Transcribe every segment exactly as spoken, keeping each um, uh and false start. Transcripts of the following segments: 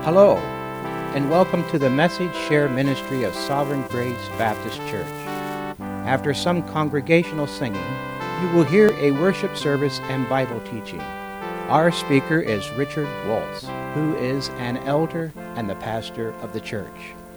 Hello, and welcome to the Message Share Ministry of Sovereign Grace Baptist Church. After some congregational singing, you will hear a worship service and Bible teaching. Our speaker is Richard Waltz, who is an elder and the pastor of the church.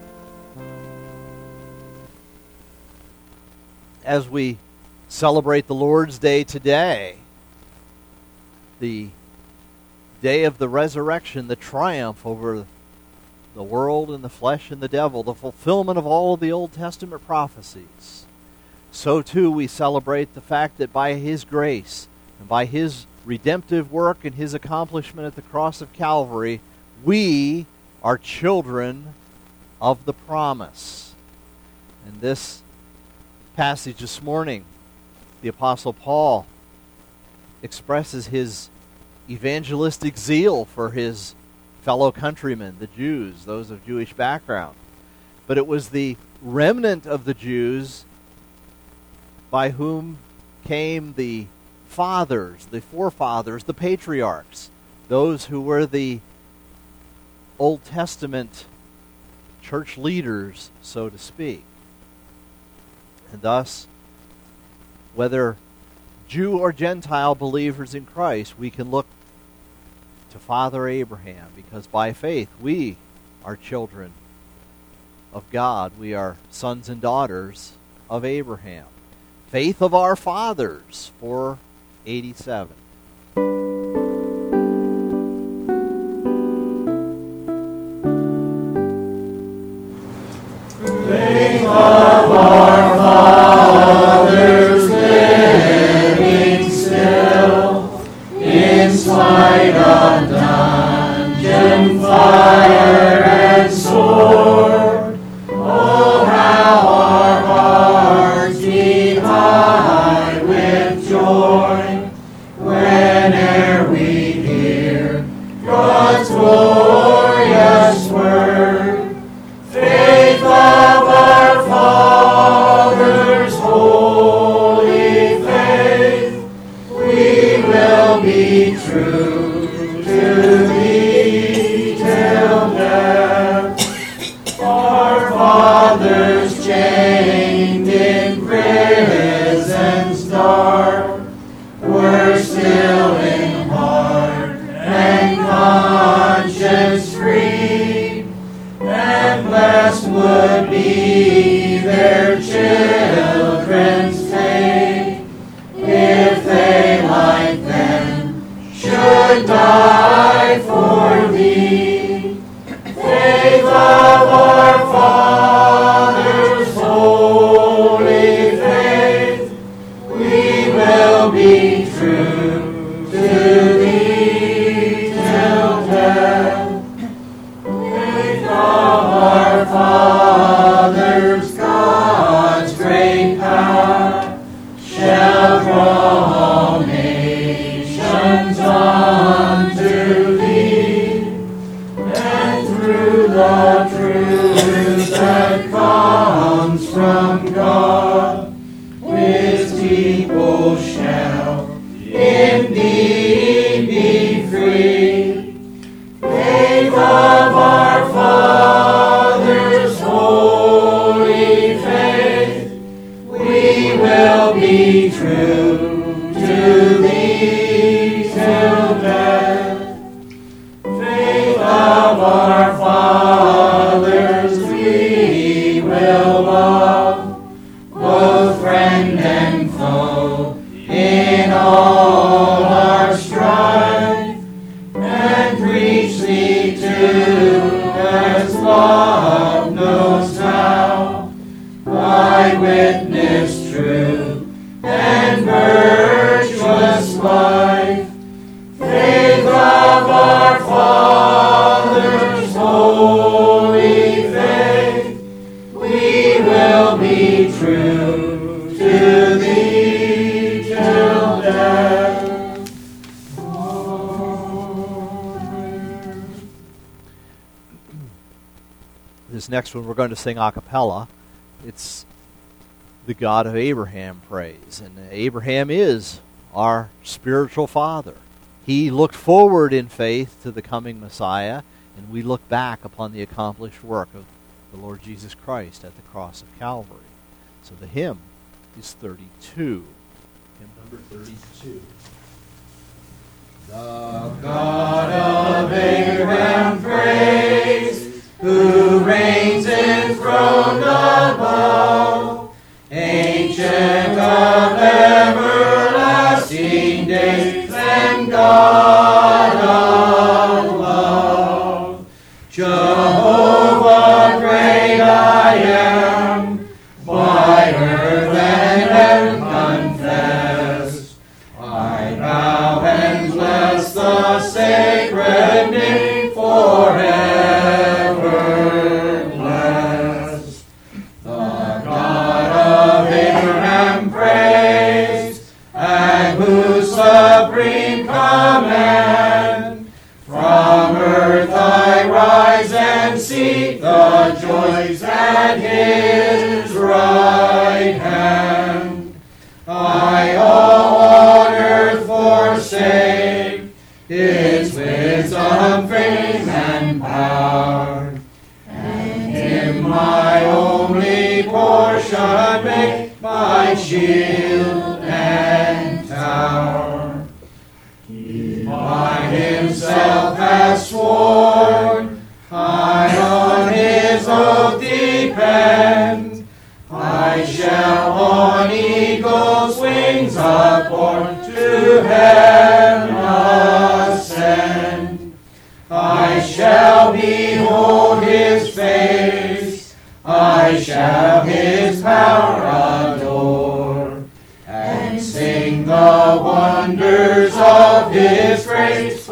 As we celebrate the Lord's Day today, the day of the resurrection, the triumph over the world and the flesh and the devil, the fulfillment of all of the Old Testament prophecies, so too we celebrate the fact that by His grace and by His redemptive work and His accomplishment at the cross of Calvary, we are children of the promise. In this passage this morning, the Apostle Paul expresses his evangelistic zeal for his fellow countrymen, the Jews, those of Jewish background. But it was the remnant of the Jews by whom came the fathers, the forefathers, the patriarchs, those who were the Old Testament church leaders, so to speak. And thus, whether Jew or Gentile believers in Christ, we can look to Father Abraham, because by faith we are children of God. We are sons and daughters of Abraham. Faith of our fathers, four eighty-seven. Faith of our fathers, living still, in spite of dungeon, fire, and sword. Oh, how our hearts beat high with joy whene'er we hear God's glorious word. Faith of our fathers, holy faith, we will be true to thee till death. Our fathers chained in prisons dark were still in heart and conscience free, and blessed would be their children's fate if they like them should die for thee. Faith of our fathers, holy faith, we will be true to thee till death. Faith of our fathers, God's great power shall draw all nations unto thee, and through the truth that comes from God, His people shall indeed be free. Faith of our fathers, holy faith, we will be true to thee till death. Faith of our fathers, we will love, both friend and foe, in all our strife, and preach thee to as love knows how, by witness true and virtuous life. Faith of our fathers, holy faith, we will be true to thee till death. Amen. This next one we're going to sing a cappella. It's the God of Abraham praise. And Abraham is our spiritual father. He looked forward in faith to the coming Messiah. And we look back upon the accomplished work of the Lord Jesus Christ at the cross of Calvary. So the hymn is thirty-two. Hymn number thirty-two. The God of Abraham praise, who reigns enthroned above, ancient of everlasting days, and God of love. Jehovah, great I am, by earth and heaven confess. I bow and bless the sacred name forever blessed. The God of Abraham praise, at whose supreme command from earth I rise and seek the joys at his right hand. I all on earth forsake its wisdom, fame, and power, and him my only portion make my shield and tower. He by himself has sworn, I on his oath depend. I shall on eagle's wings upborne to heaven ascend. I shall behold his face, I shall his power adore, and sing the wonders of his grace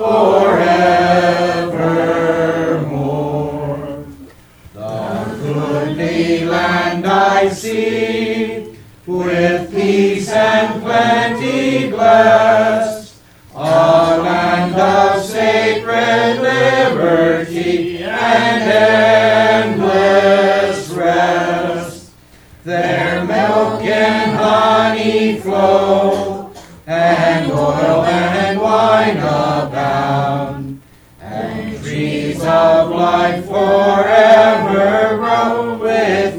forevermore. The goodly land I see, with peace and plenty blessed, a land of sacred liberty and endless rest. There milk and honey flow, and oil and wine abound, and trees of life forever grow with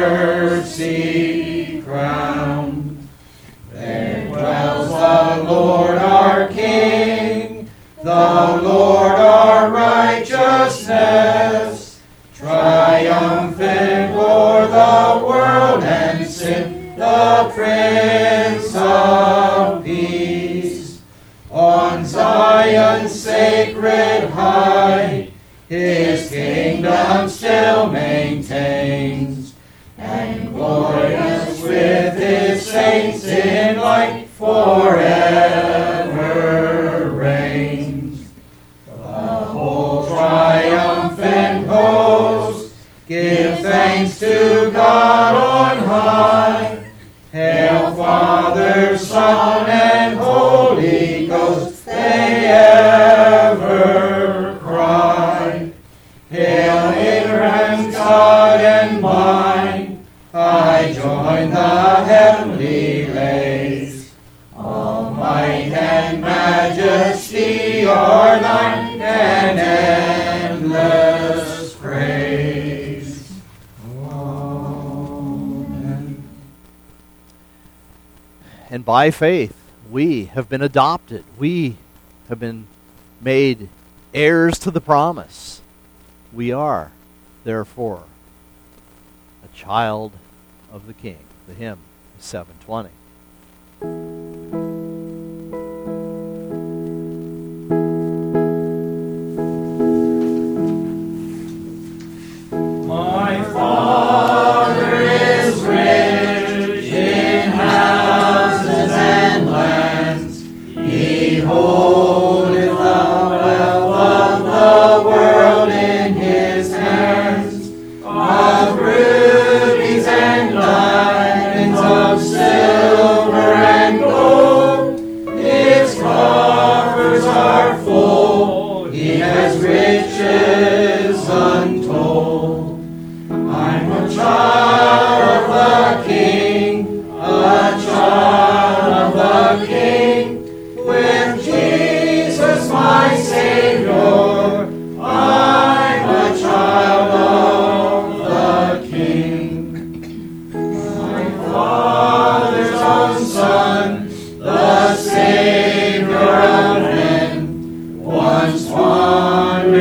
mercy crowned. There dwells the Lord our King, the Lord our righteousness, triumphant o'er the world and sin, the Prince of Peace. On Zion's sacred height, his kingdom still maintains, and glorious with his saints in light forever reigns. The whole triumphant host give thanks to God on high. Hail Father, Son, and Holy Ghost, they ever cry. Hail Abraham's God and mine, I join the heavenly race. All might and majesty are thine, and endless praise. Amen. And by faith, we have been adopted. We have been made heirs to the promise. We are, therefore, a child of the King. The hymn is seven twenty. My Father is rich in houses and lands. He holdeth the wealth of the world in his hands. Of rubies and diamonds, of silver and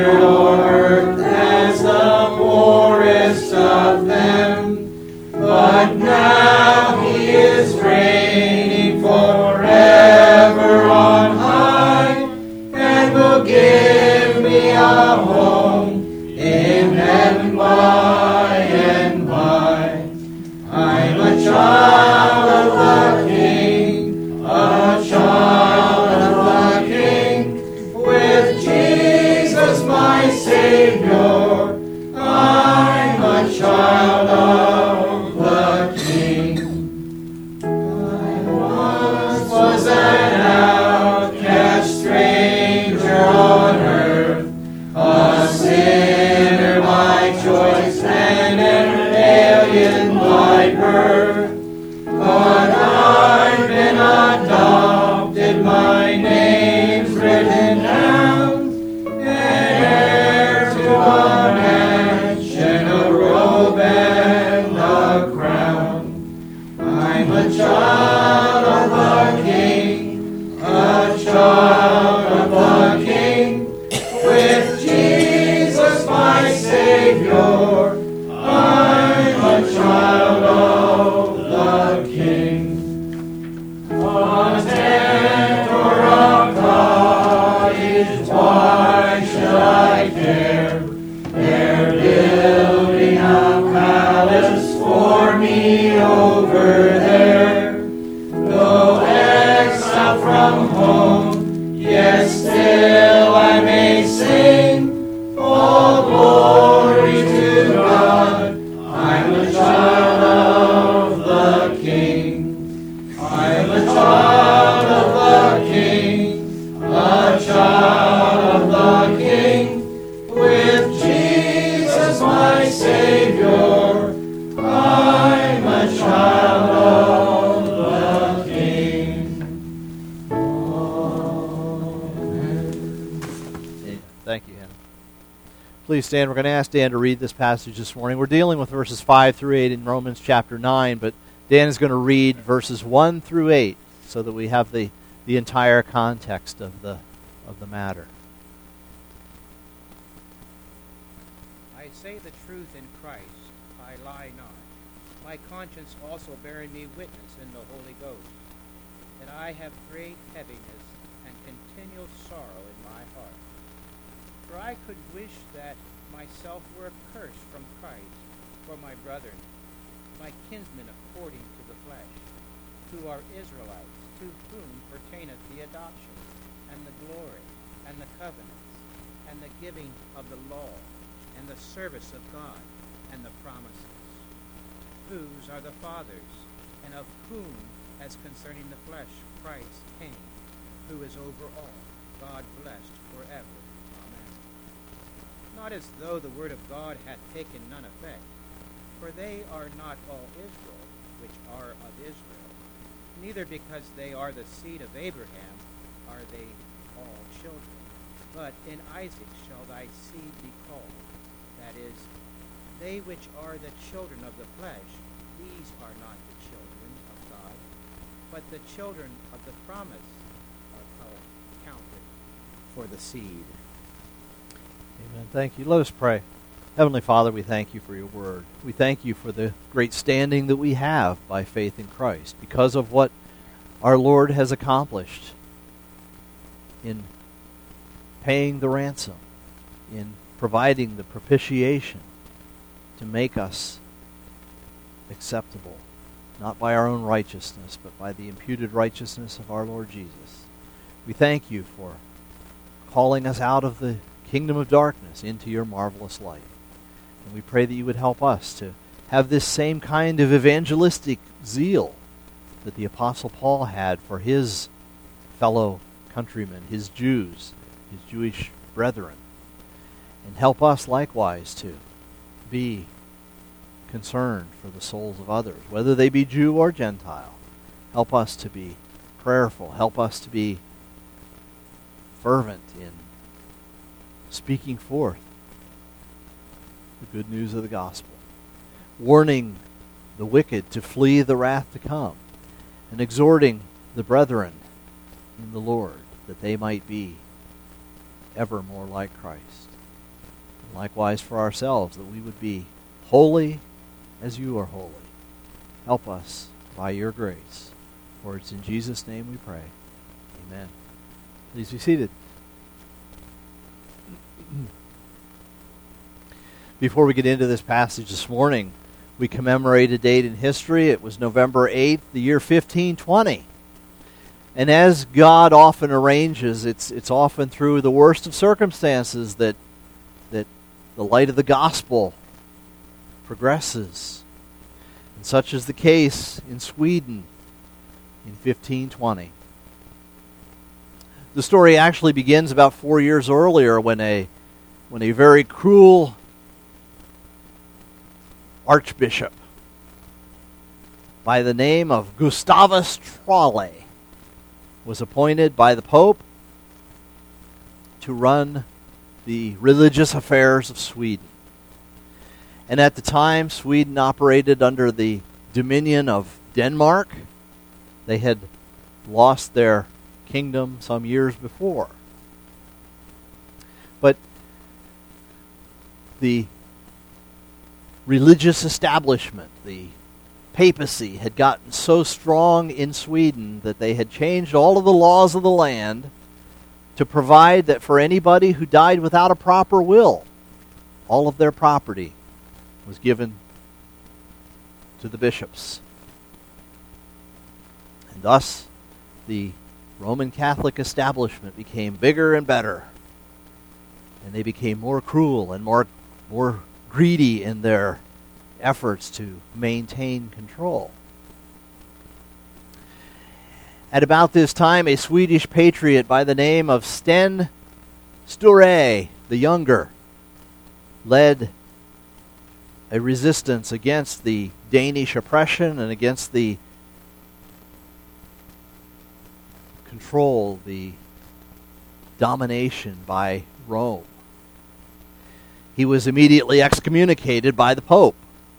wandered o'er earth as the poorest of them, but now he is reigning forever on high, and will give me a home in heaven by and by. I'm a child of the King, a child of the King, with Jesus my Savior. I'm a child of the King. I once was an outcast stranger on earth, a sinner by choice and an alien by birth. But I've been adopted, my name's written down, an heir to a mansion, a robe and a crown. I'm a child of the King, a child of the King, with Jesus my Savior. I'm a child of the King. A tent or a cottage, why should I care? They're building a palace for me over there. Though exiled from home, yes, still I may sing all glory to God. I'm a child of the King. I'm a child of the King, a child of the King, with Jesus my Savior. I'm a child of the King. Amen. Thank you, Hannah. Please stand. We're going to ask Dan to read this passage this morning. We're dealing with verses five through eight in Romans chapter nine, but Dan is going to read verses one through eight so that we have the, the entire context of the of the matter. I say the truth in Christ, I lie not. My conscience also bearing me witness in the Holy Ghost, that I have great heaviness and continual sorrow in my heart. For I could wish that myself were accursed from Christ for my brethren, my kinsmen according to the flesh, who are Israelites, to whom pertaineth the adoption, and the glory, and the covenants, and the giving of the law, and the service of God, and the promises, whose are the fathers, and of whom, as concerning the flesh, Christ came, who is over all, God blessed forever. Amen. Not as though the word of God hath taken none effect, for they are not all Israel, which are of Israel, neither because they are the seed of Abraham are they all children. But in Isaac shall thy seed be called. That is, they which are the children of the flesh, these are not the children of God, but the children of the promise are called, counted for the seed. Amen. Thank you. Let us pray. Heavenly Father, we thank you for your word. We thank you for the great standing that we have by faith in Christ because of what our Lord has accomplished in paying the ransom, in providing the propitiation to make us acceptable, not by our own righteousness, but by the imputed righteousness of our Lord Jesus. We thank you for calling us out of the kingdom of darkness into your marvelous light. And we pray that you would help us to have this same kind of evangelistic zeal that the Apostle Paul had for his fellow countrymen, his Jews, his Jewish brethren. And help us likewise to be concerned for the souls of others, whether they be Jew or Gentile. Help us to be prayerful. Help us to be fervent in speaking forth the good news of the gospel, warning the wicked to flee the wrath to come, and exhorting the brethren in the Lord that they might be ever more like Christ. likewise for ourselves, that we would be holy as you are holy. Help us by your grace. For it's in Jesus' name we pray. Amen. Please be seated. Before we get into this passage this morning, we commemorate a date in history. It was November eighth, the year fifteen twenty. And as God often arranges, it's it's often through the worst of circumstances that that the light of the gospel progresses. And such is the case in Sweden in fifteen twenty. The story actually begins about four years earlier when a when a very cruel archbishop by the name of Gustavus Trolle was appointed by the Pope to run the religious affairs of Sweden. And at the time, Sweden operated under the dominion of Denmark. They had lost their kingdom some years before. But the religious establishment, the papacy, had gotten so strong in Sweden that they had changed all of the laws of the land to provide that for anybody who died without a proper will, all of their property was given to the bishops. And thus, the Roman Catholic establishment became bigger and better. And they became more cruel and more, more greedy in their efforts to maintain control. At about this time, a Swedish patriot by the name of Sten Sture the Younger led a resistance against the Danish oppression and against the control, the domination by Rome. He was immediately excommunicated by the Pope.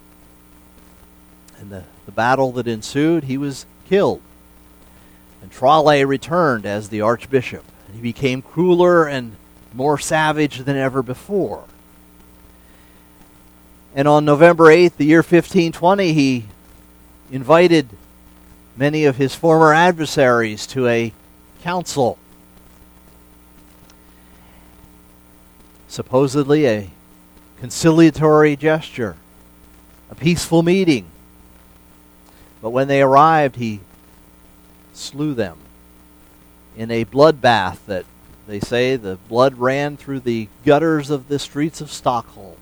In the, the battle that ensued, he was killed. And Trolle returned as the archbishop. And he became crueler and more savage than ever before. And on November eighth, the year fifteen twenty, he invited many of his former adversaries to a council. Supposedly a conciliatory gesture, a peaceful meeting. But when they arrived, he slew them in a bloodbath that they say the blood ran through the gutters of the streets of Stockholm.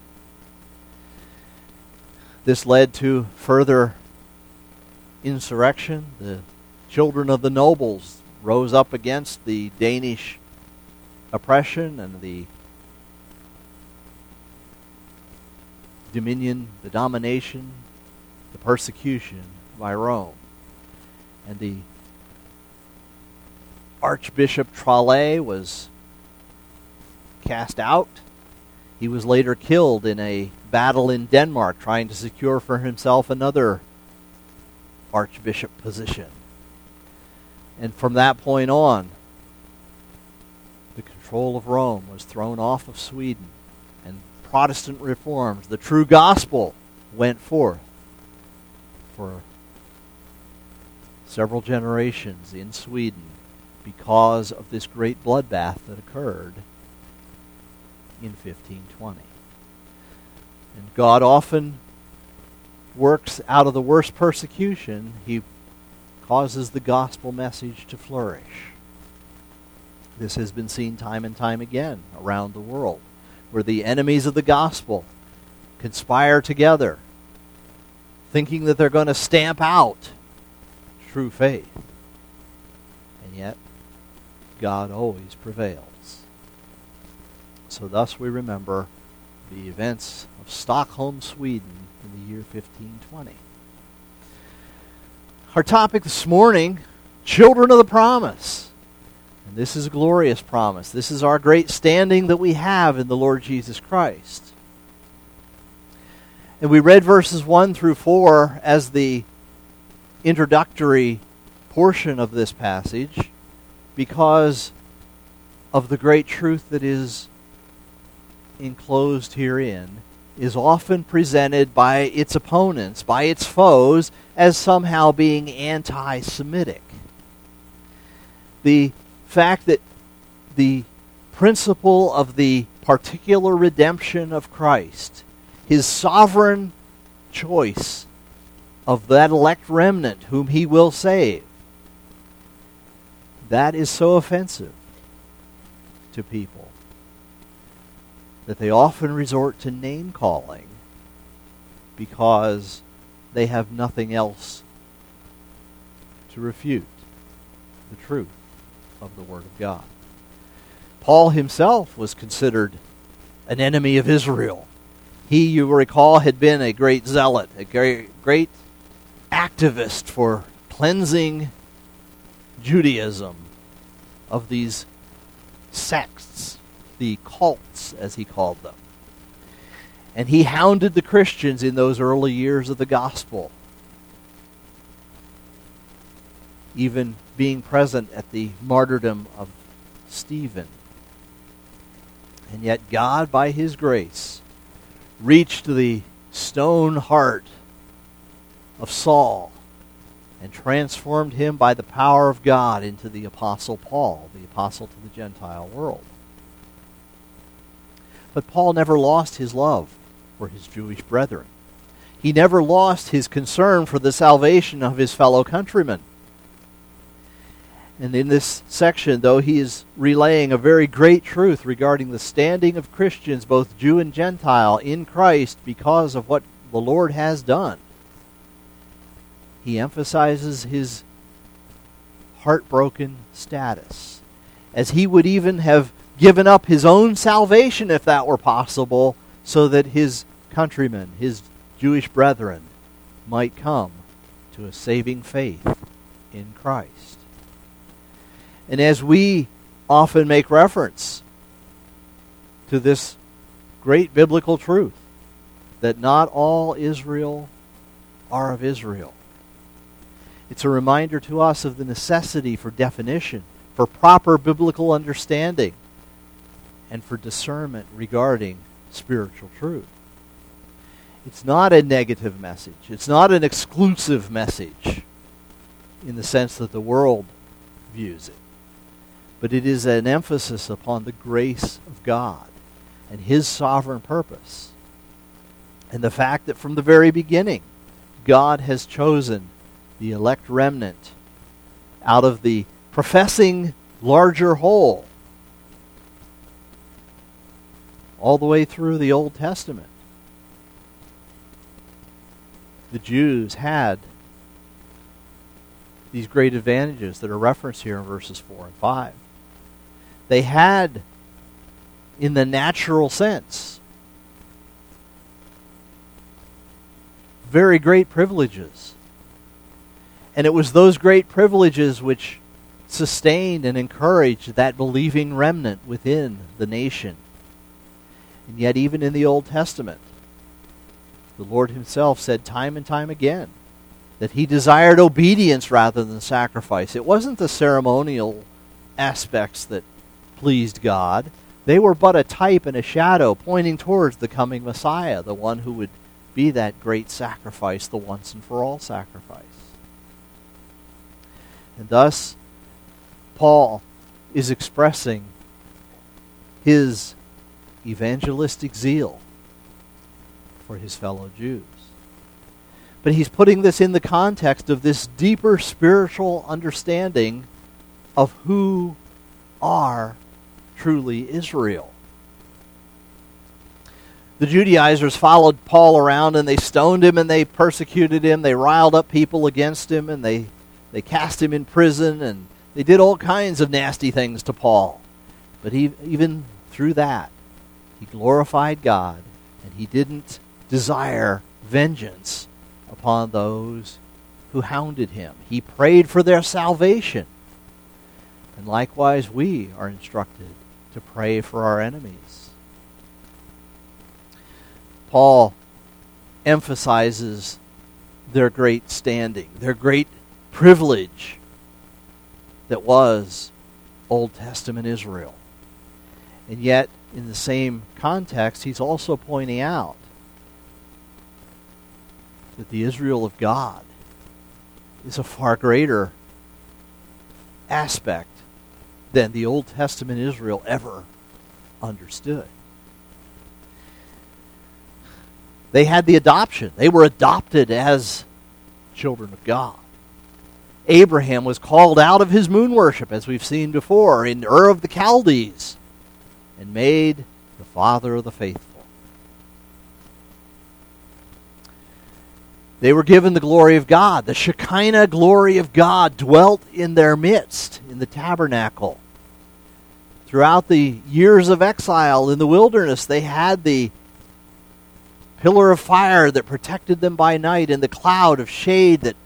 This led to further insurrection. The children of the nobles rose up against the Danish oppression and the dominion, the domination, the persecution by Rome. And the Archbishop Trolle was cast out. He was later killed in a battle in Denmark, trying to secure for himself another archbishop position. And from that point on, the control of Rome was thrown off of Sweden, and Protestant reforms, the true gospel, went forth for several generations in Sweden because of this great bloodbath that occurred in fifteen twenty. And God often works out of the worst persecution. He causes the gospel message to flourish. This has been seen time and time again around the world, where the enemies of the gospel conspire together, thinking that they're going to stamp out true faith. And yet, God always prevails. So thus we remember the events of Stockholm, Sweden in the year fifteen twenty. Our topic this morning, children of the promise. And this is a glorious promise. This is our great standing that we have in the Lord Jesus Christ. And we read verses one through four as the introductory portion of this passage because of the great truth that is enclosed herein is often presented by its opponents, by its foes, as somehow being anti-Semitic. The fact that the principle of the particular redemption of Christ, his sovereign choice of that elect remnant whom he will save, that is so offensive to people that they often resort to name-calling because they have nothing else to refute the truth of the Word of God. Paul himself was considered an enemy of Israel. He, you recall, had been a great zealot, a great, great activist for cleansing Judaism of these sects, the cults, as he called them. And he hounded the Christians in those early years of the gospel, even being present at the martyrdom of Stephen. And yet God, by his grace, reached the stone heart of Saul and transformed him by the power of God into the Apostle Paul, the apostle to the Gentile world. But Paul never lost his love for his Jewish brethren. He never lost his concern for the salvation of his fellow countrymen. And in this section, though he is relaying a very great truth regarding the standing of Christians, both Jew and Gentile, in Christ because of what the Lord has done, he emphasizes his heartbroken status, as he would even have given up his own salvation, if that were possible, so that his countrymen, his Jewish brethren, might come to a saving faith in Christ. And as we often make reference to this great biblical truth, that not all Israel are of Israel, it's a reminder to us of the necessity for definition, for proper biblical understanding, and for discernment regarding spiritual truth. It's not a negative message. It's not an exclusive message in the sense that the world views it. But it is an emphasis upon the grace of God and his sovereign purpose. And the fact that from the very beginning, God has chosen the elect remnant out of the professing larger whole all the way through the Old Testament. The Jews had these great advantages that are referenced here in verses four and five. They had, in the natural sense, very great privileges. And it was those great privileges which sustained and encouraged that believing remnant within the nation. And yet even in the Old Testament, the Lord himself said time and time again that he desired obedience rather than sacrifice. It wasn't the ceremonial aspects that pleased God. They were but a type and a shadow pointing towards the coming Messiah, the one who would be that great sacrifice, the once and for all sacrifice. And thus, Paul is expressing his evangelistic zeal for his fellow Jews. But he's putting this in the context of this deeper spiritual understanding of who are truly Israel. The Judaizers followed Paul around and they stoned him and they persecuted him. They riled up people against him and they, they cast him in prison and they did all kinds of nasty things to Paul. But he, even through that, he glorified God and he didn't desire vengeance upon those who hounded him. He prayed for their salvation. And likewise, we are instructed to pray for our enemies. Paul emphasizes their great standing, their great privilege that was Old Testament Israel. And yet, in the same context, he's also pointing out that the Israel of God is a far greater aspect than the Old Testament Israel ever understood. They had the adoption. They were adopted as children of God. Abraham was called out of his moon worship, as we've seen before, in Ur of the Chaldees, and made the father of the faithful. They were given the glory of God. The Shekinah glory of God dwelt in their midst in the tabernacle. Throughout the years of exile in the wilderness, they had the pillar of fire that protected them by night and the cloud of shade that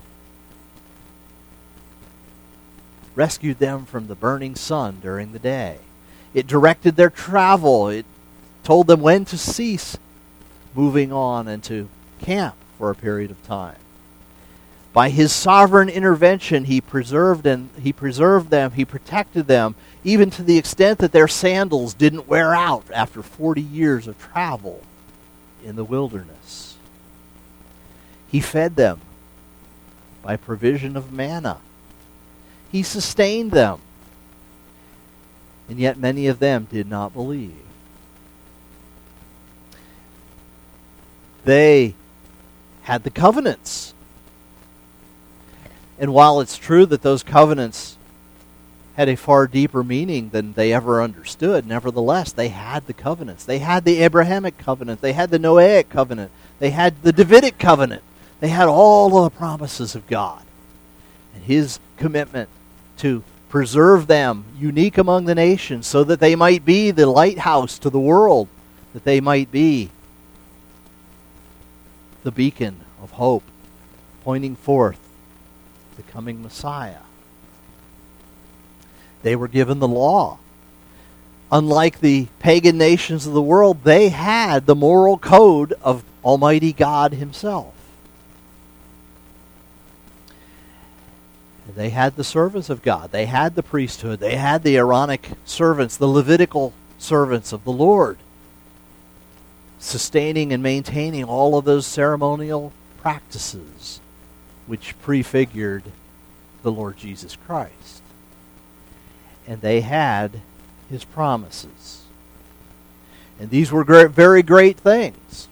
rescued them from the burning sun during the day. It directed their travel. It told them when to cease moving on and to camp for a period of time. By his sovereign intervention, he preserved and he preserved them, he protected them, even to the extent that their sandals didn't wear out after forty years of travel in the wilderness. He fed them by provision of manna. He sustained them. And yet many of them did not believe. They had the covenants. And while it's true that those covenants had a far deeper meaning than they ever understood, nevertheless, they had the covenants. They had the Abrahamic covenant. They had the Noahic covenant. They had the Davidic covenant. They had all of the promises of God. And his commitment to preserve them, unique among the nations, so that they might be the lighthouse to the world, that they might be the beacon of hope, pointing forth the coming Messiah. They were given the law. Unlike the pagan nations of the world, they had the moral code of Almighty God himself. They had the service of God. They had the priesthood. They had the Aaronic servants, the Levitical servants of the Lord, sustaining and maintaining all of those ceremonial practices which prefigured the Lord Jesus Christ. And they had his promises. And these were great, very great things.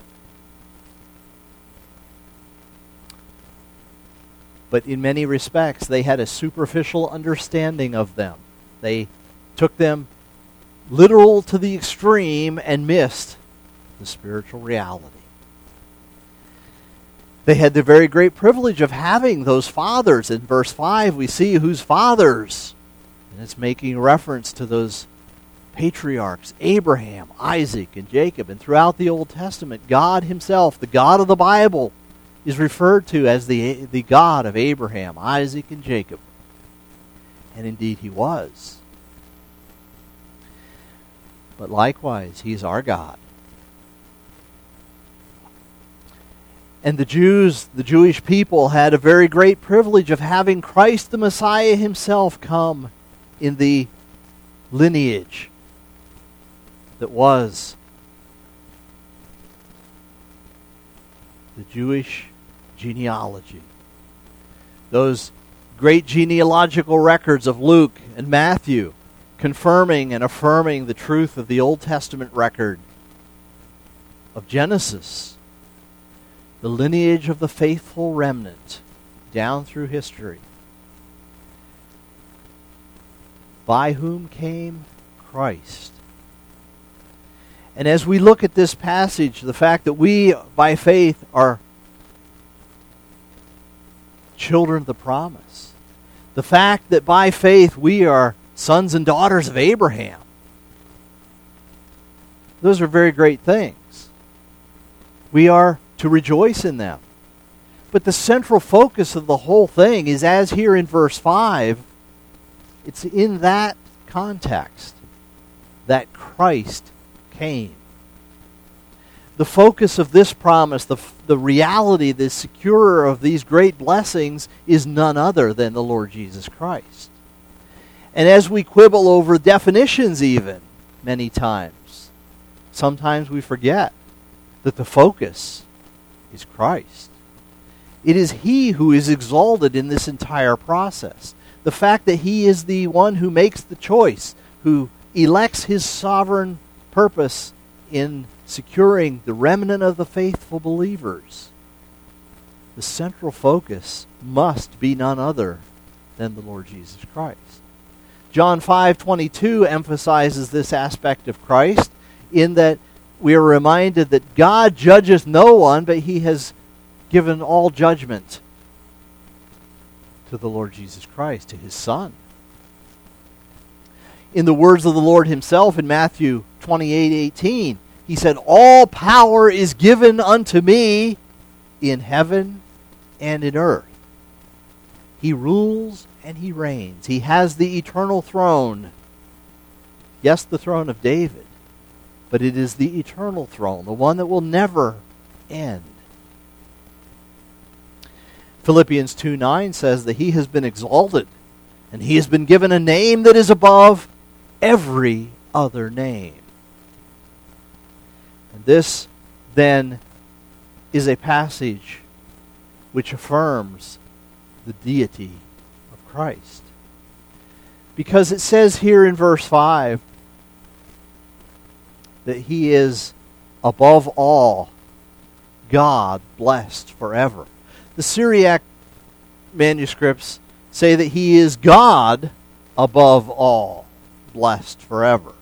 But in many respects, they had a superficial understanding of them. They took them literal to the extreme and missed the spiritual reality. They had the very great privilege of having those fathers. In verse five, we see whose fathers. And it's making reference to those patriarchs, Abraham, Isaac, and Jacob. And throughout the Old Testament, God himself, the God of the Bible, is referred to as the, the God of Abraham, Isaac, and Jacob. And indeed he was. But likewise, he's our God. And the Jews, the Jewish people, had a very great privilege of having Christ the Messiah himself come in the lineage that was the Jewish genealogy. Those great genealogical records of Luke and Matthew confirming and affirming the truth of the Old Testament record of Genesis, the lineage of the faithful remnant down through history, by whom came Christ. And as we look at this passage, the fact that we, by faith, are children of the promise, the fact that by faith we are sons and daughters of Abraham, those are very great things. We are to rejoice in them. But the central focus of the whole thing is, as here in verse five, it's in that context that Christ came. The focus of this promise, the, the reality, the securer of these great blessings, is none other than the Lord Jesus Christ. And as we quibble over definitions even, many times, sometimes we forget that the focus is Christ. It is He who is exalted in this entire process. The fact that He is the one who makes the choice, who elects His sovereign purpose in securing the remnant of the faithful believers. The central focus must be none other than the Lord Jesus Christ. John five twenty-two emphasizes this aspect of Christ in that we are reminded that God judgeth no one, but He has given all judgment to the Lord Jesus Christ, to His Son. In the words of the Lord Himself in Matthew twenty-eight eighteen, He said, "All power is given unto me in heaven and in earth." He rules and He reigns. He has the eternal throne. Yes, the throne of David, but it is the eternal throne, the one that will never end. Philippians two nine says that He has been exalted, and He has been given a name that is above every other name. And this, then, is a passage which affirms the deity of Christ. Because it says here in verse five that He is above all God, blessed forever. The Syriac manuscripts say that He is God above all, blessed forever.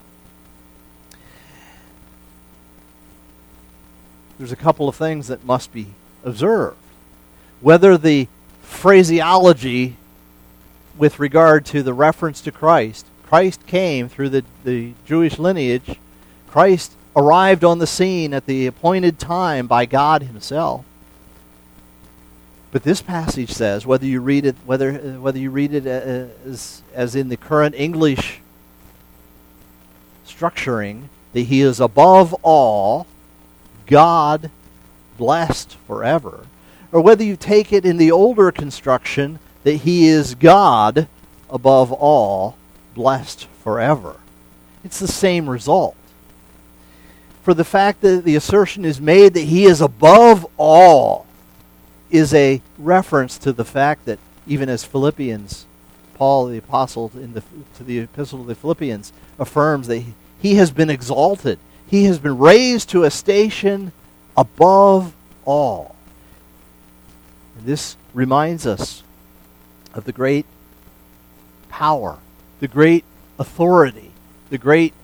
There's a couple of things that must be observed. Whether the phraseology with regard to the reference to Christ, Christ came through the, the Jewish lineage, Christ arrived on the scene at the appointed time by God Himself. But this passage says, whether you read it, whether uh, whether you read it as as in the current English structuring, that He is above all, God, blessed forever, or whether you take it in the older construction that He is God above all, blessed forever. It's the same result. For the fact that the assertion is made that He is above all is a reference to the fact that even as Philippians, Paul the apostle in the to the epistle to the Philippians affirms that he, he has been exalted. He has been raised to a station above all. And this reminds us of the great power, the great authority, the great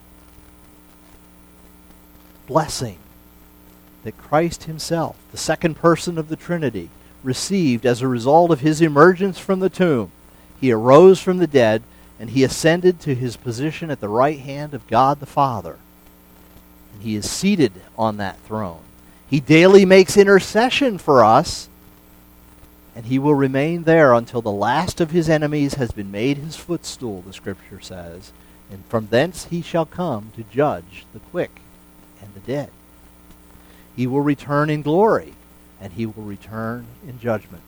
blessing that Christ Himself, the second person of the Trinity, received as a result of His emergence from the tomb. He arose from the dead, and He ascended to His position at the right hand of God the Father. And He is seated on that throne. He daily makes intercession for us, and He will remain there until the last of His enemies has been made His footstool, the Scripture says, and from thence He shall come to judge the quick and the dead. He will return in glory, and He will return in judgment.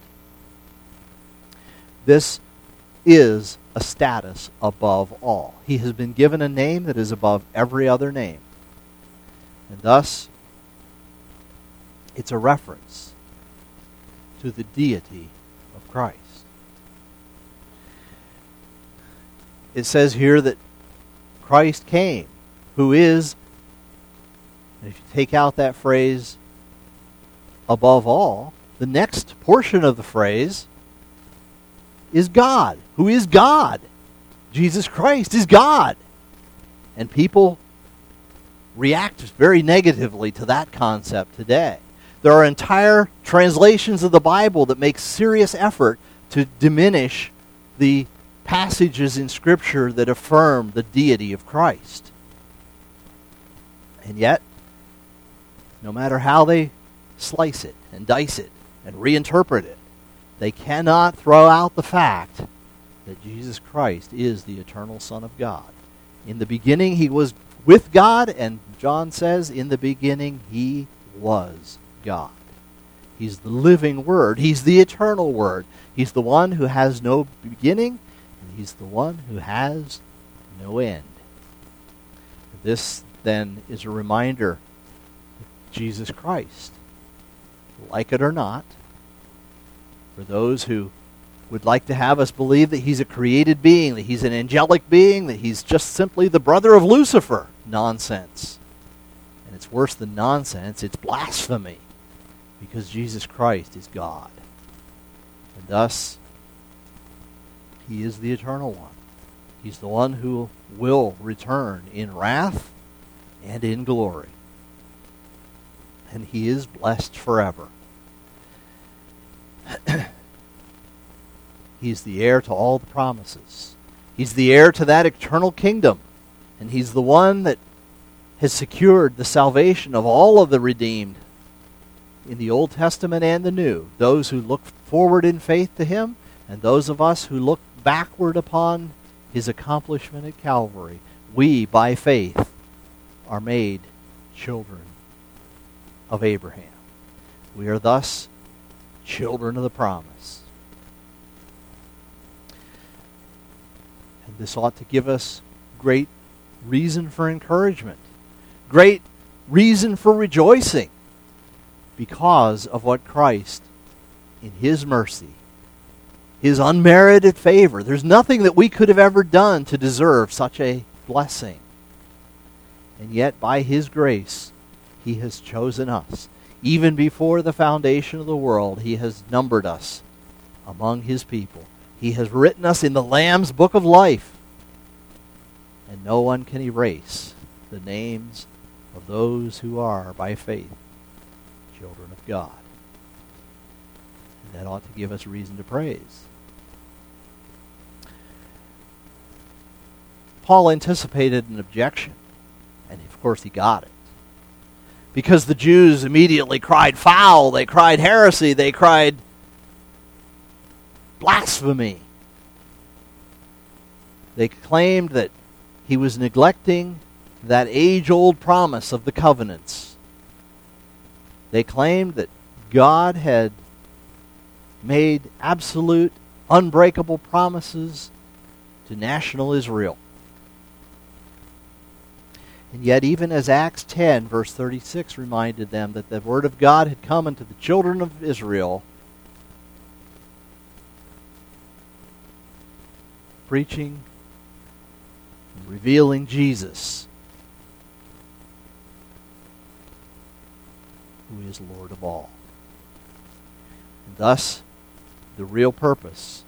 This is a status above all. He has been given a name that is above every other name. And thus, it's a reference to the deity of Christ. It says here that Christ came, who is, and if you take out that phrase, above all, the next portion of the phrase is God, who is God. Jesus Christ is God. And people react very negatively to that concept today. There are entire translations of the Bible that make serious effort to diminish the passages in Scripture that affirm the deity of Christ. And yet, no matter how they slice it and dice it and reinterpret it, they cannot throw out the fact that Jesus Christ is the eternal Son of God. In the beginning, He was with God, and John says, in the beginning, He was God. He's the living Word. He's the eternal Word. He's the one who has no beginning, and He's the one who has no end. This then is a reminder of Jesus Christ. Like it or not, for those who would like to have us believe that he's a created being, that he's an angelic being, that he's just simply the brother of Lucifer. Nonsense. And it's worse than nonsense, it's blasphemy, because Jesus Christ is God. And thus, he is the eternal one. He's the one who will return in wrath and in glory. And he is blessed forever. He's the heir to all the promises. He's the heir to that eternal kingdom. And he's the one that has secured the salvation of all of the redeemed in the Old Testament and the New. Those who look forward in faith to him, and those of us who look backward upon his accomplishment at Calvary. We, by faith, are made children of Abraham. We are thus children of the promise. And this ought to give us great reason for encouragement, great reason for rejoicing, because of what Christ, in his mercy, his unmerited favor, there's nothing that we could have ever done to deserve such a blessing. And yet, by his grace, he has chosen us. Even before the foundation of the world, he has numbered us among his people. He has written us in the Lamb's book of life. And no one can erase the names of those who are, by faith, children of God. And that ought to give us reason to praise. Paul anticipated an objection, and of course he got it. Because the Jews immediately cried foul, they cried heresy, they cried blasphemy. They claimed that he was neglecting that age-old promise of the covenants. They claimed that God had made absolute, unbreakable promises to national Israel. And yet, even as Acts ten, verse thirty-six, reminded them that the word of God had come unto the children of Israel, preaching and revealing Jesus, who is Lord of all. And thus, the real purpose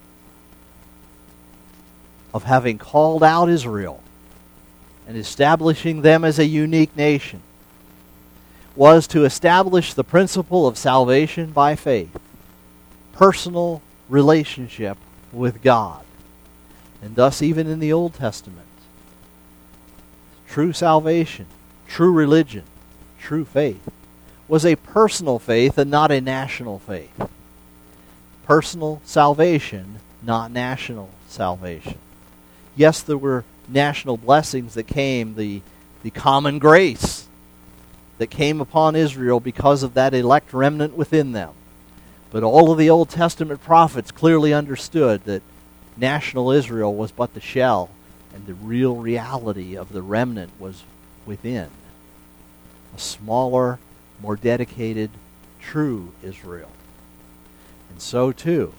of having called out Israel and establishing them as a unique nation was to establish the principle of salvation by faith, personal relationship with God. And thus, even in the Old Testament, true salvation, true religion, true faith was a personal faith and not a national faith. Personal salvation, not national salvation. Yes, there were national blessings that came, the, the common grace that came upon Israel because of that elect remnant within them. But all of the Old Testament prophets clearly understood that national Israel was but the shell, and the real reality of the remnant was within. A smaller, more dedicated, true Israel. And so too,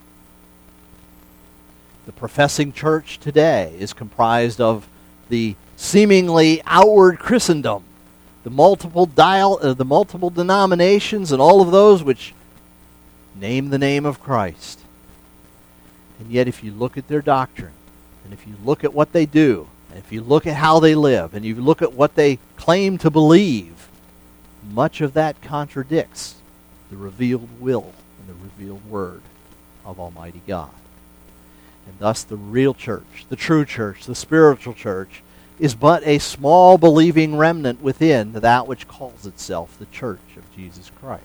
the professing church today is comprised of the seemingly outward Christendom, the multiple dial, uh, the multiple denominations, and all of those which name the name of Christ. And yet, if you look at their doctrine, and if you look at what they do, and if you look at how they live, and you look at what they claim to believe, much of that contradicts the revealed will and the revealed word of Almighty God. And thus the real church, the true church, the spiritual church, is but a small believing remnant within that which calls itself the church of Jesus Christ.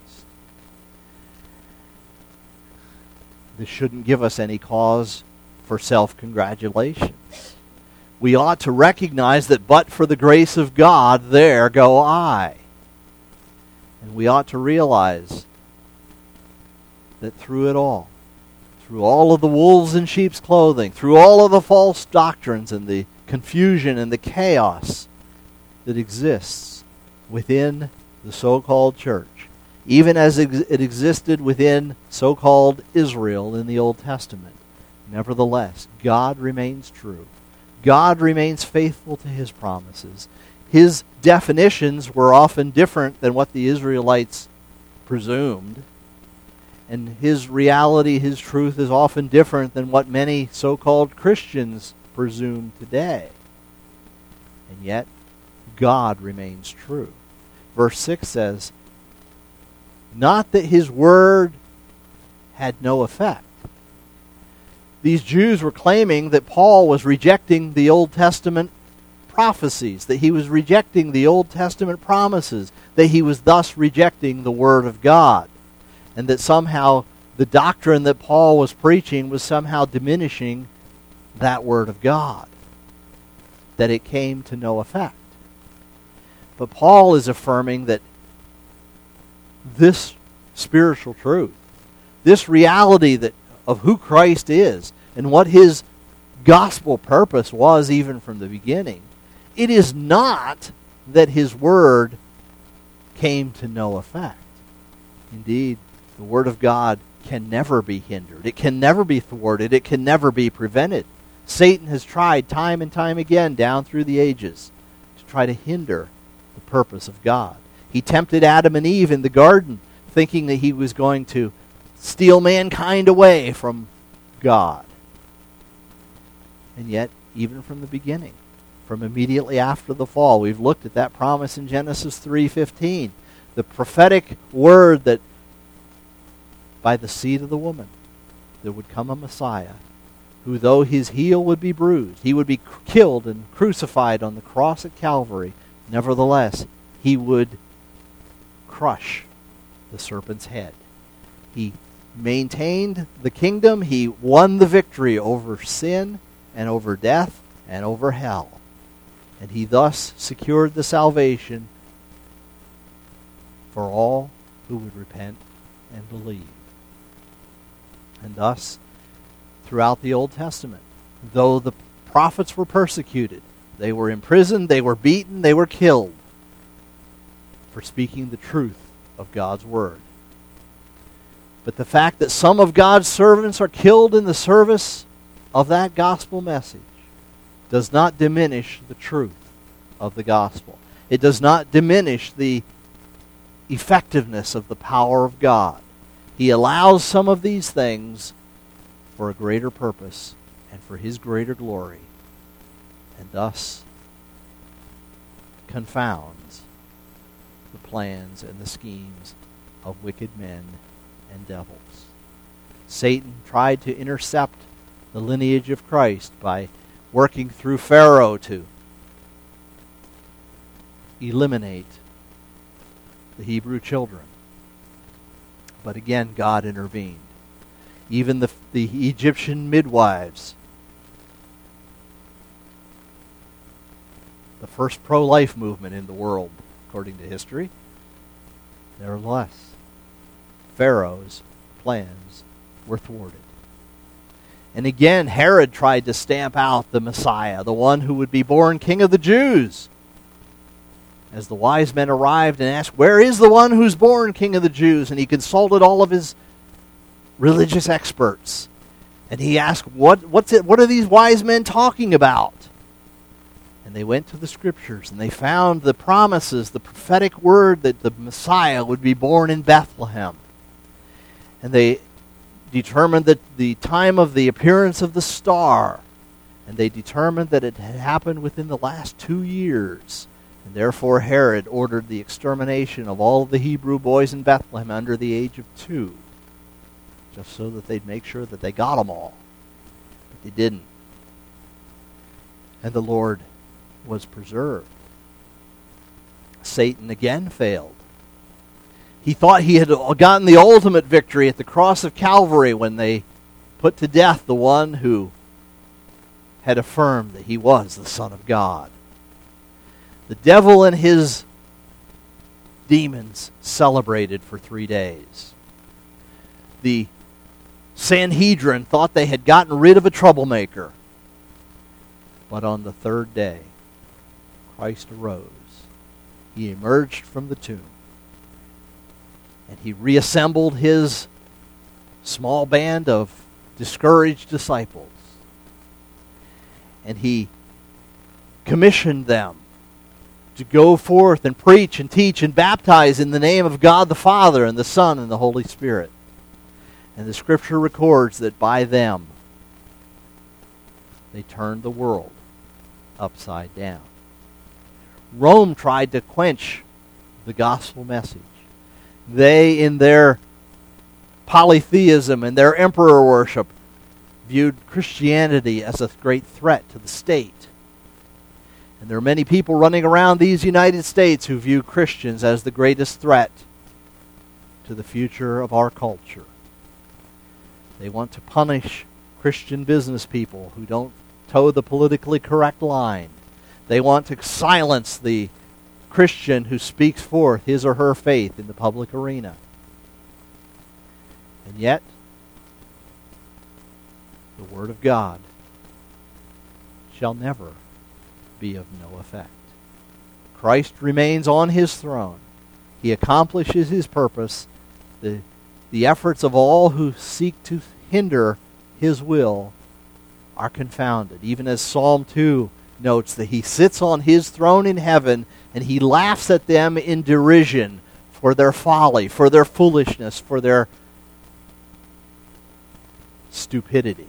This shouldn't give us any cause for self-congratulation. We ought to recognize that but for the grace of God, there go I. And we ought to realize that through it all, through all of the wolves in sheep's clothing, through all of the false doctrines and the confusion and the chaos that exists within the so-called church, even as it existed within so-called Israel in the Old Testament. Nevertheless, God remains true. God remains faithful to his promises. His definitions were often different than what the Israelites presumed. And his reality, his truth, is often different than what many so-called Christians presume today. And yet, God remains true. Verse six says, not that his word had no effect. These Jews were claiming that Paul was rejecting the Old Testament prophecies, that he was rejecting the Old Testament promises, that he was thus rejecting the Word of God, and that somehow the doctrine that Paul was preaching was somehow diminishing that Word of God, that it came to no effect. But Paul is affirming that this spiritual truth, this reality that of who Christ is and what his gospel purpose was even from the beginning, it is not that his word came to no effect. Indeed, the word of God can never be hindered. It can never be thwarted. It can never be prevented. Satan has tried time and time again down through the ages to try to hinder the purpose of God. He tempted Adam and Eve in the garden, thinking that he was going to steal mankind away from God. And yet, even from the beginning, from immediately after the fall, we've looked at that promise in Genesis three fifteen, the prophetic word that by the seed of the woman there would come a Messiah, who though his heel would be bruised, he would be killed and crucified on the cross at Calvary, nevertheless, he would crush the serpent's head. He maintained the kingdom. He won the victory over sin and over death and over hell. And he thus secured the salvation for all who would repent and believe. And thus, throughout the Old Testament, though the prophets were persecuted, they were imprisoned, they were beaten, they were killed for speaking the truth of God's word. But the fact that some of God's servants are killed in the service of that gospel message does not diminish the truth of the gospel. It does not diminish the effectiveness of the power of God. He allows some of these things for a greater purpose and for his greater glory, and thus confounds the plans and the schemes of wicked men and devils. Satan tried to intercept the lineage of Christ by working through Pharaoh to eliminate the Hebrew children. But again, God intervened. Even the, the Egyptian midwives, the first pro-life movement in the world, according to history, nevertheless, Pharaoh's plans were thwarted. And again, Herod tried to stamp out the Messiah, the one who would be born King of the Jews. As the wise men arrived and asked, "Where is the one who's born King of the Jews?" And he consulted all of his religious experts. And he asked, what, what's it, what are these wise men talking about? And they went to the Scriptures, and they found the promises, the prophetic word that the Messiah would be born in Bethlehem. And they determined that the time of the appearance of the star, and they determined that it had happened within the last two years. And therefore Herod ordered the extermination of all of the Hebrew boys in Bethlehem under the age of two, just so that they'd make sure that they got them all. But they didn't. And the Lord was preserved. Satan again failed. He thought he had gotten the ultimate victory at the cross of Calvary when they put to death the one who had affirmed that he was the Son of God. The devil and his demons celebrated for three days. The Sanhedrin thought they had gotten rid of a troublemaker. But on the third day, Christ arose he emerged from the tomb. And he reassembled his small band of discouraged disciples. And he commissioned them to go forth and preach and teach and baptize in the name of God the Father and the Son and the Holy Spirit. And the Scripture records that by them, they turned the world upside down. Rome tried to quench the gospel message. They, in their polytheism and their emperor worship, viewed Christianity as a great threat to the state. And there are many people running around these United States who view Christians as the greatest threat to the future of our culture. They want to punish Christian business people who don't toe the politically correct line. They want to silence the Christian who speaks forth his or her faith in the public arena. And yet, the Word of God shall never be of no effect. Christ remains on his throne. He accomplishes his purpose. The, the efforts of all who seek to hinder his will are confounded. Even as Psalm two notes that he sits on his throne in heaven and he laughs at them in derision for their folly, for their foolishness, for their stupidity.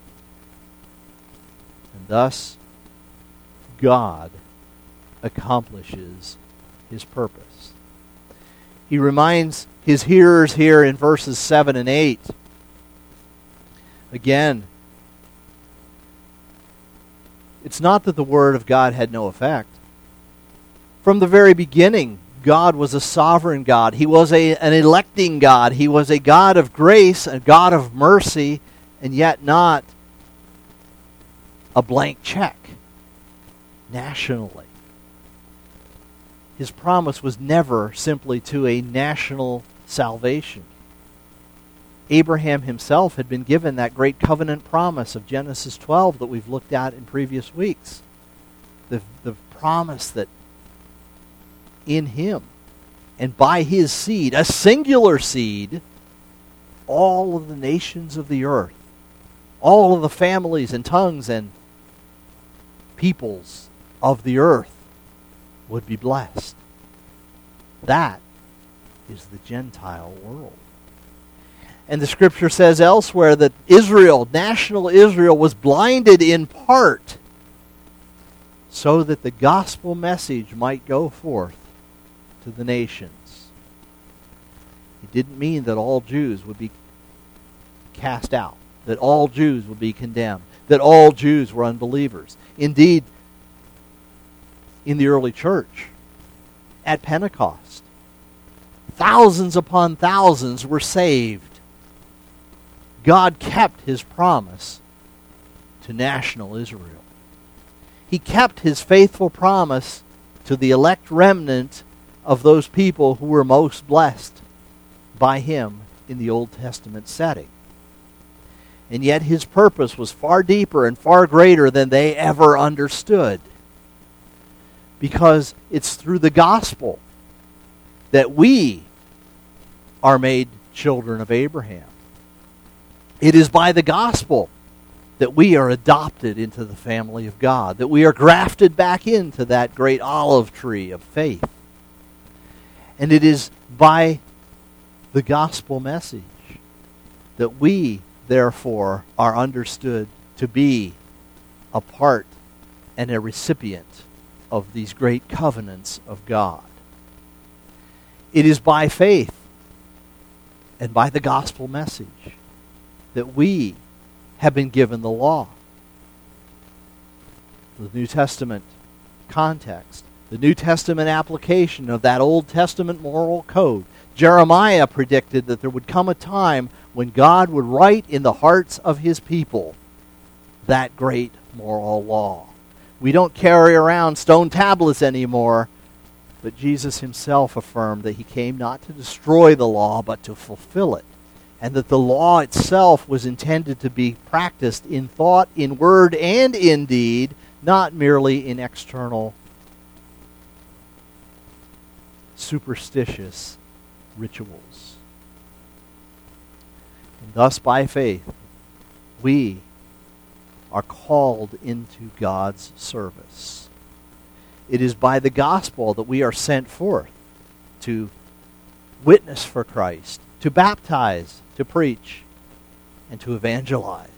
And thus, God accomplishes his purpose. He reminds his hearers here in verses seven and eight. Again, it's not that the Word of God had no effect. From the very beginning, God was a sovereign God. He was a, an electing God. He was a God of grace, a God of mercy, and yet not a blank check nationally. His promise was never simply to a national salvation. Abraham himself had been given that great covenant promise of Genesis twelve that we've looked at in previous weeks. The, the promise that in him and by his seed, a singular seed, all of the nations of the earth, all of the families and tongues and peoples of the earth would be blessed. That is the Gentile world. And the Scripture says elsewhere that Israel, national Israel, was blinded in part so that the gospel message might go forth to the nations. It didn't mean that all Jews would be cast out, that all Jews would be condemned, that all Jews were unbelievers. Indeed, in the early church, at Pentecost, thousands upon thousands were saved. God kept his promise to national Israel. He kept his faithful promise to the elect remnant of those people who were most blessed by him in the Old Testament setting. And yet his purpose was far deeper and far greater than they ever understood. Because it's through the gospel that we are made children of Abraham. It is by the gospel that we are adopted into the family of God, that we are grafted back into that great olive tree of faith. And it is by the gospel message that we, therefore, are understood to be a part and a recipient of these great covenants of God. It is by faith and by the gospel message that we have been given the law. The New Testament context, the New Testament application of that Old Testament moral code. Jeremiah predicted that there would come a time when God would write in the hearts of his people that great moral law. We don't carry around stone tablets anymore, but Jesus himself affirmed that he came not to destroy the law, but to fulfill it. And that the law itself was intended to be practiced in thought, in word, and in deed, not merely in external superstitious rituals. And thus, by faith, we are called into God's service. It is by the gospel that we are sent forth to witness for Christ, to baptize, to preach, and to evangelize.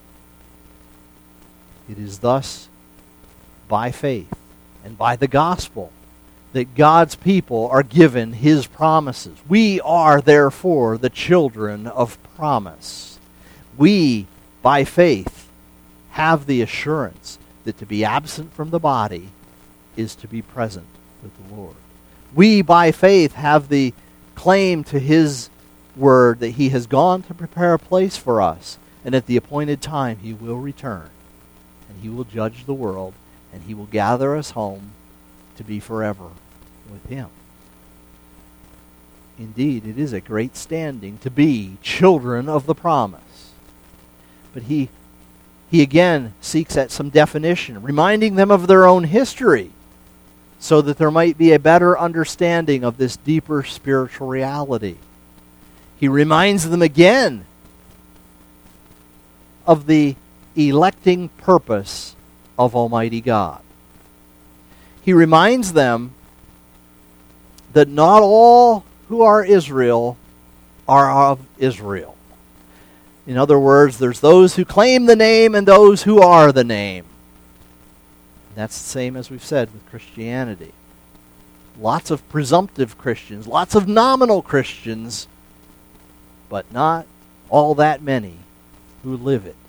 It is thus by faith and by the gospel that God's people are given His promises. We are therefore the children of promise. We, by faith, have the assurance that to be absent from the body is to be present with the Lord. We, by faith, have the claim to His word that He has gone to prepare a place for us, and at the appointed time He will return, and He will judge the world, and He will gather us home to be forever with Him. Indeed, it is a great standing to be children of the promise. But he, he again seeks at some definition, reminding them of their own history, so that there might be a better understanding of this deeper spiritual reality. He reminds them again of the electing purpose of Almighty God. He reminds them that not all who are Israel are of Israel. In other words, there's those who claim the name and those who are the name. That's the same as we've said with Christianity. Lots of presumptive Christians, lots of nominal Christians, but not all that many who live it.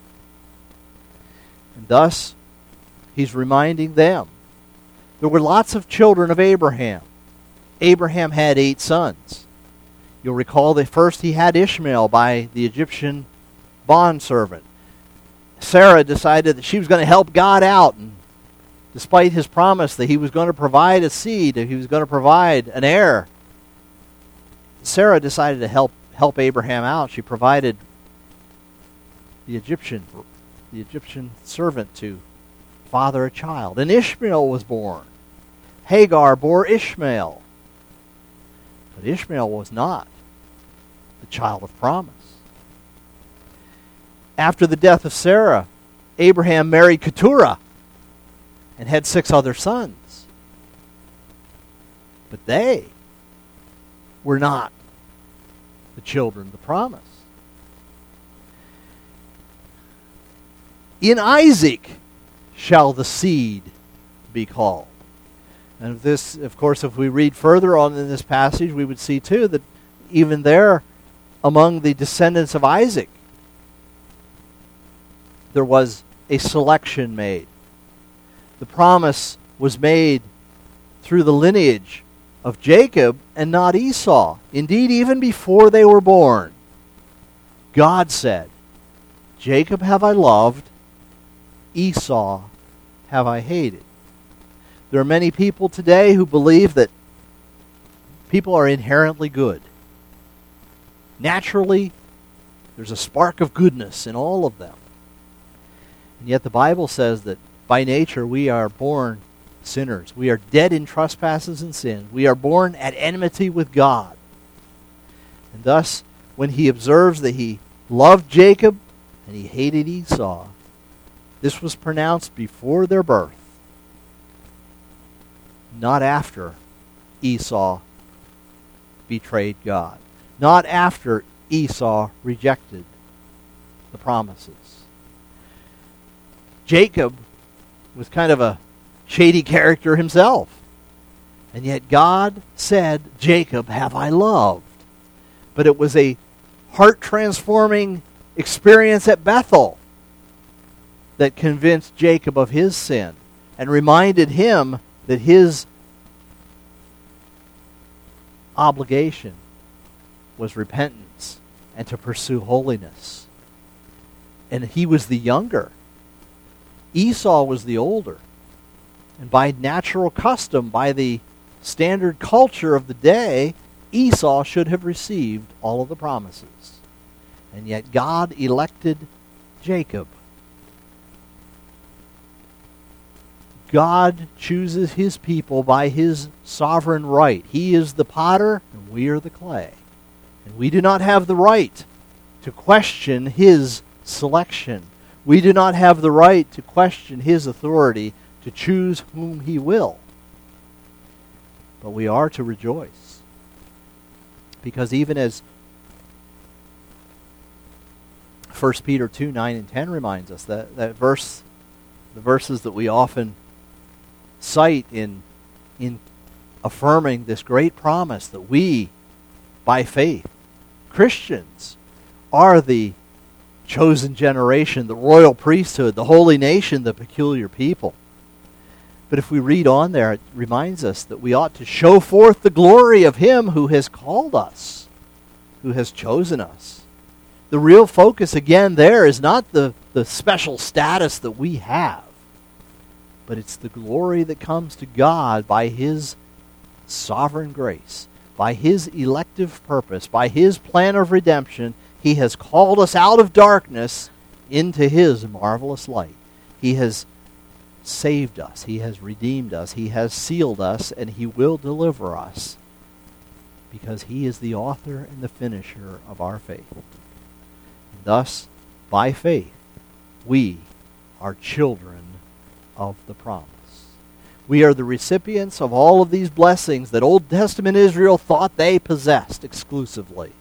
And thus, he's reminding them. There were lots of children of Abraham. Abraham had eight sons. You'll recall that first he had Ishmael by the Egyptian bondservant. Sarah decided that she was going to help God out, and despite his promise that he was going to provide a seed, that he was going to provide an heir, Sarah decided to help help Abraham out. She provided the Egyptian the Egyptian servant to father a child, and Ishmael was born. Hagar bore Ishmael. But Ishmael was not the child of promise. After the death of Sarah, Abraham married Keturah and had six other sons. But they were not the children of the promise. In Isaac shall the seed be called. And this, of course, if we read further on in this passage, we would see too that even there, among the descendants of Isaac, there was a selection made. The promise was made through the lineage of Jacob and not Esau. Indeed, even before they were born, God said, Jacob have I loved, Esau have I hated. There are many people today who believe that people are inherently good. Naturally, there's a spark of goodness in all of them. And yet the Bible says that by nature we are born sinners. We are dead in trespasses and sins. We are born at enmity with God. And thus, when he observes that he loved Jacob and he hated Esau, this was pronounced before their birth, not after Esau betrayed God, not after Esau rejected the promises. Jacob was kind of a shady character himself, and yet God said, Jacob have I loved. But it was a heart-transforming experience at Bethel that convinced Jacob of his sin and reminded him that his obligation was repentance and to pursue holiness. And he was the younger. Esau was the older. And by natural custom, by the standard culture of the day, Esau should have received all of the promises. And yet God elected Jacob. God chooses his people by his sovereign right. He is the potter, and we are the clay. And we do not have the right to question his selection. We do not have the right to question his authority to choose whom he will. But we are to rejoice. Because even as First Peter two, nine and ten reminds us, that, that verse, the verses that we often cite in, in affirming this great promise that we, by faith, Christians, are the chosen generation, the royal priesthood, the holy nation, the peculiar people. But if we read on there, it reminds us that we ought to show forth the glory of him who has called us, who has chosen us. The real focus again there is not the, the special status that we have, but it's the glory that comes to God by his sovereign grace, by his elective purpose, by his plan of redemption. He has called us out of darkness into his marvelous light. He has saved us. He has redeemed us. He has sealed us, and he will deliver us because he is the author and the finisher of our faith. And thus, by faith, we are children of the promise. We are the recipients of all of these blessings that Old Testament Israel thought they possessed exclusively.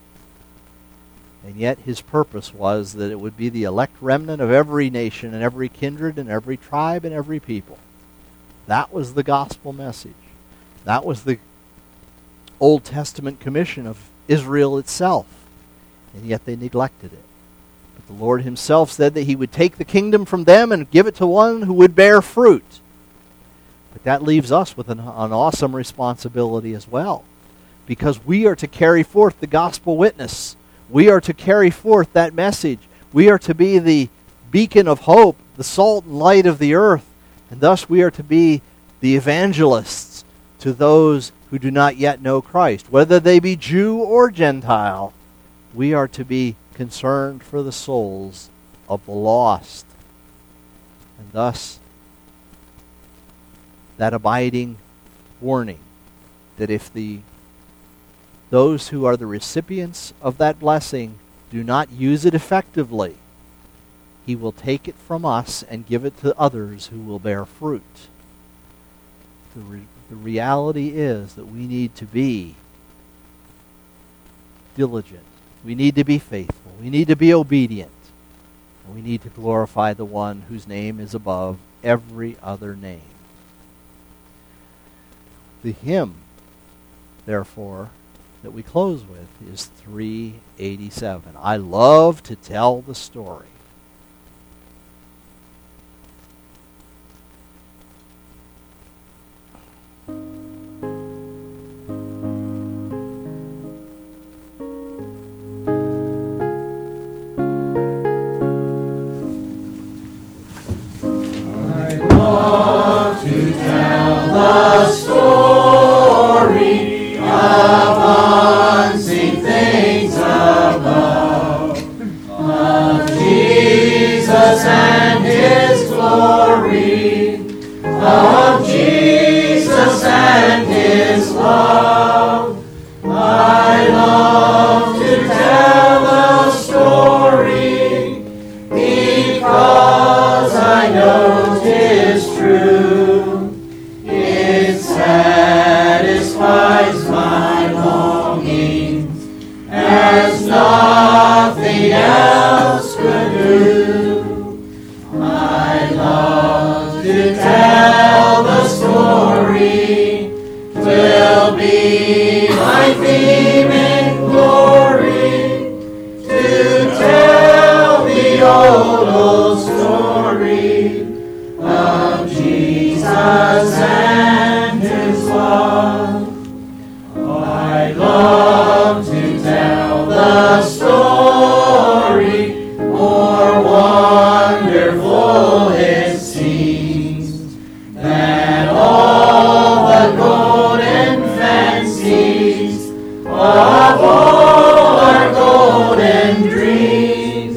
And yet his purpose was that it would be the elect remnant of every nation and every kindred and every tribe and every people. That was the gospel message. That was the Old Testament commission of Israel itself. And yet they neglected it. But the Lord himself said that he would take the kingdom from them and give it to one who would bear fruit. But that leaves us with an, an awesome responsibility as well. Because we are to carry forth the gospel witness. We are to carry forth that message. We are to be the beacon of hope, the salt and light of the earth. And thus we are to be the evangelists to those who do not yet know Christ. Whether they be Jew or Gentile, we are to be concerned for the souls of the lost. And thus, that abiding warning that if the those who are the recipients of that blessing do not use it effectively, he will take it from us and give it to others who will bear fruit. The, re- the reality is that we need to be diligent. We need to be faithful. We need to be obedient. And we need to glorify the one whose name is above every other name. The hymn, therefore, that we close with is three eighty-seven. I love to tell the story.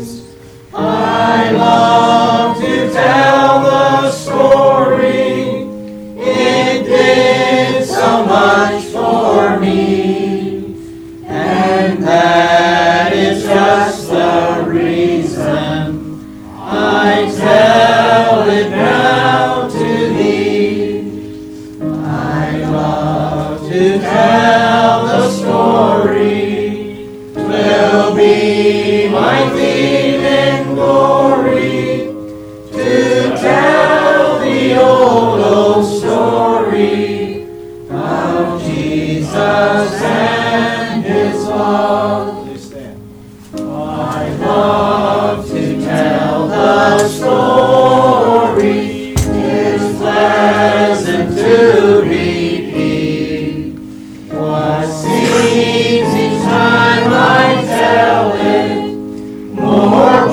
I love to tell the story and that is just the reason I tell it now to thee. I love to tell the story, 'twill be my theme and glory, to tell the old, old story of Jesus and his love. Please stand. I love to tell the story, it's pleasant to repeat what seems each time I tell it more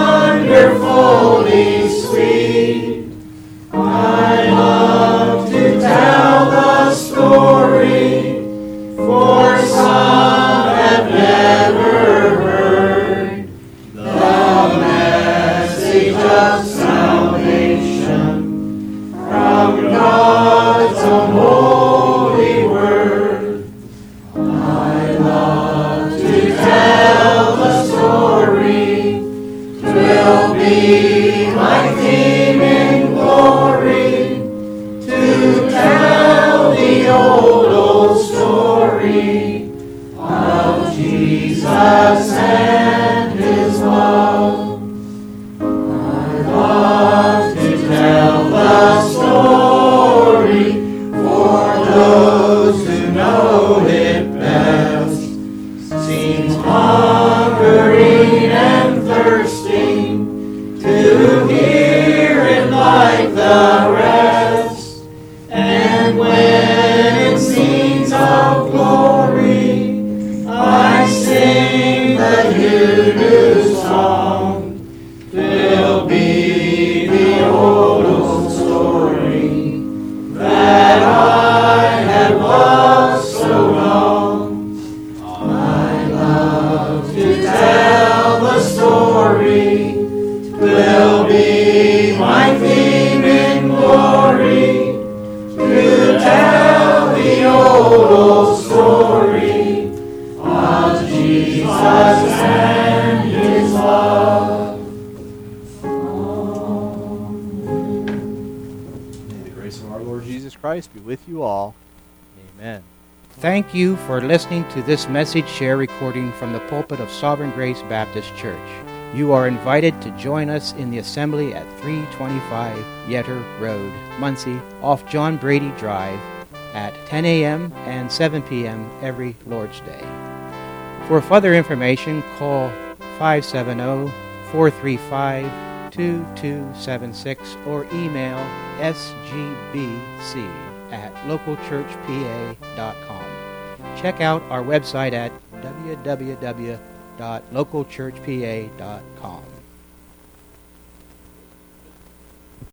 wonderfully sweet. I love to tell the story, for some have never heard the message of salvation from God's own holy word. I love to tell the story, 'twill be my theme in glory, to tell the old, old story of Jesus and his love. I love to tell the story for those who know it best. Seems hungering and thirsting to hear it like the rest. And when in scenes of glory I sing the new song, 'twill be the old, old story that I have loved so long. I love to tell the story, 'twill be my theme in glory, to tell the old, old story of Jesus and his love. May the grace of our Lord Jesus Christ be with you all. Amen. Thank you for listening to this message share recording from the pulpit of Sovereign Grace Baptist Church. You are invited to join us in the assembly at three twenty-five Yetter Road, Muncie, off John Brady Drive, at ten a.m. and seven p.m. every Lord's Day. For further information, call five seven zero, four three five, two two seven six or email s g b c at local church p a dot com. Check out our website at w w w dot local church p a dot com.